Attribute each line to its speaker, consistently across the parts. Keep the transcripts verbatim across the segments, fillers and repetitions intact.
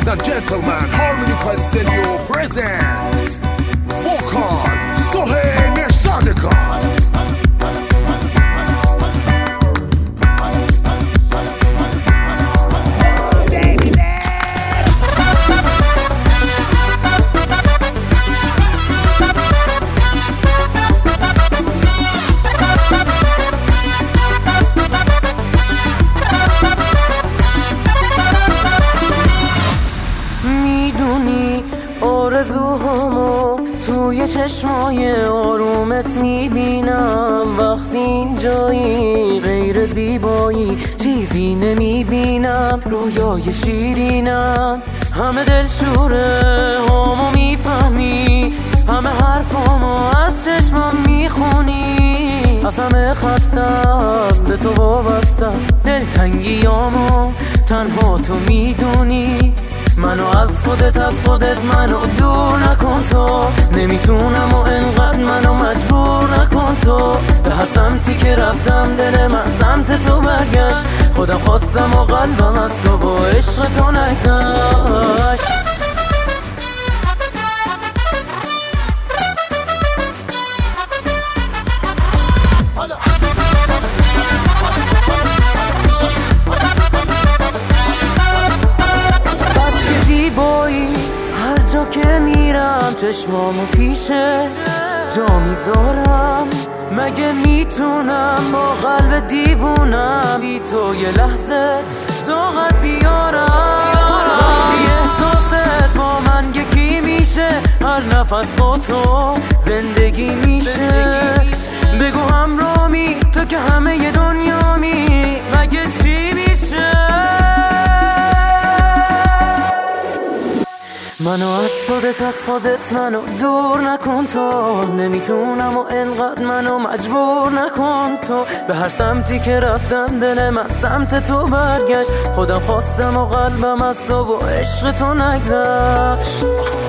Speaker 1: Ladies and gentlemen, Harmony Castellio present Vokal Sohail Mirzadeghan.
Speaker 2: آرزوهامو توی چشمای آرومت میبینم. وقتی اینجایی غیر زیبایی چیزی نمیبینم. رویای شیرینم همه دلشوره هامو میفهمی. همه حرفامو از چشمام میخونی. از همه خستم به تو وابستم. دلتنگیامو تنها تو میدونی. منو از خودت از خودت منو دور نکن تو. نمیتونم و انقدر منو مجبور نکن تو. به هر سمتی که رفتم دل من سمت تو برگشت. خودم خواستم و قلبم از تو با عشق تو نگذشت. هر جا که میرم چشمامو پیشه جا میذارم. مگه میتونم با قلب دیوونم بی تو یه لحظه طاقت بیارم؟ وقتی احساست با من یکی میشه هر نفس با تو زندگی میشه. بگو همرامی تو که همه ی دنیامی. مگه چی میشه؟ منو از خودت از خودت منو دور نکن تو. نمیتونم و انقدر منو مجبور نکن تو. به هر سمتی که رفتم دل من سمت تو برگشت. خودم خواستم و قلبم از تو با عشق تو نگذشت.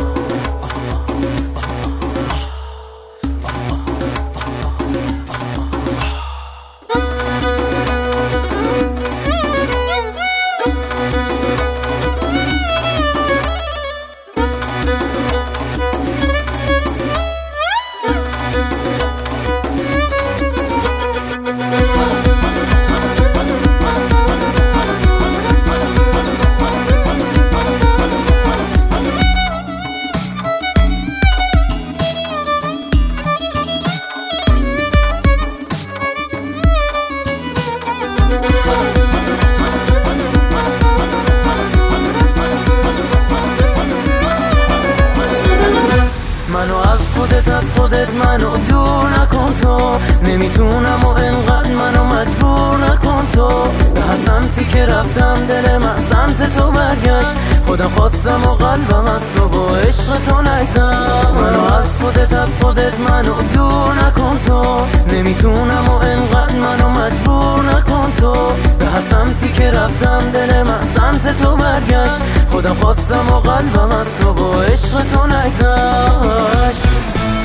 Speaker 2: منو از خودت از خودت منو دور نکن تو. نمیتونم و انقدر منو مجبور نکن تو. به هر سمتی که رفتم دل من سمت تو برگشت. خودم خواستم و قلبم از تو با عشق تو نگذشت. منو از خودت از خودت منو دور نکن تو. نمیتونم و انقدر منو مجبور نکن تو. به هر سمتی که رفتم دل من سمت تو برگشت. خودم خواستم و قلبم از تو با عشق تو نگذشت.